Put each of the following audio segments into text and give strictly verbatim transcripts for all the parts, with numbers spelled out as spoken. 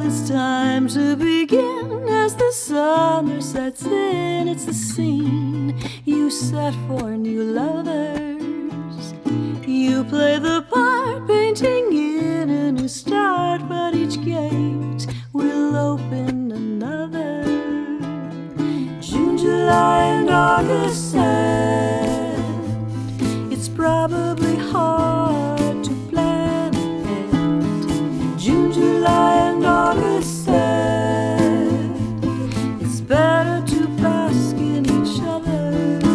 it's time to begin. As the summer sets in, it's the scene you set for new lovers. You play the part, painting in a new start, but each gate will open another. June, July, and August sand. It's probably hard to plan ahead. June, July, and August sand. It's better to bask in each other's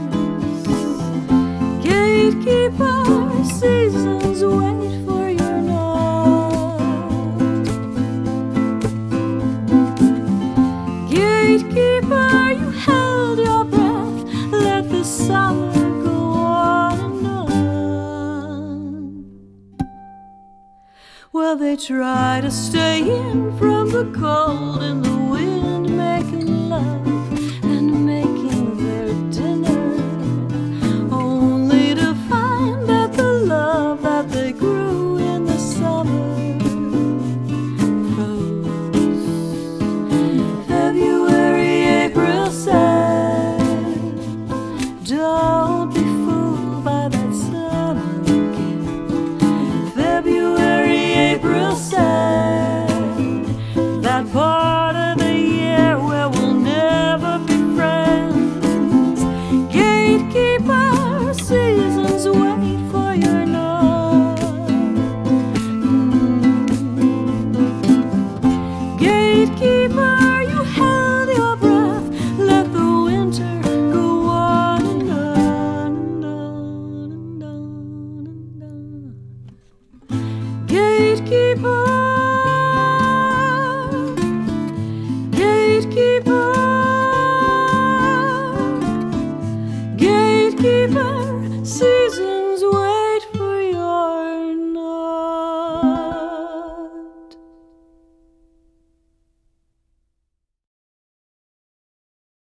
gatekeeper. Seasons wait for your nod. Gatekeeper, you held your breath. Let the summer go on and on. Well, they try to stay in from the cold and the wind.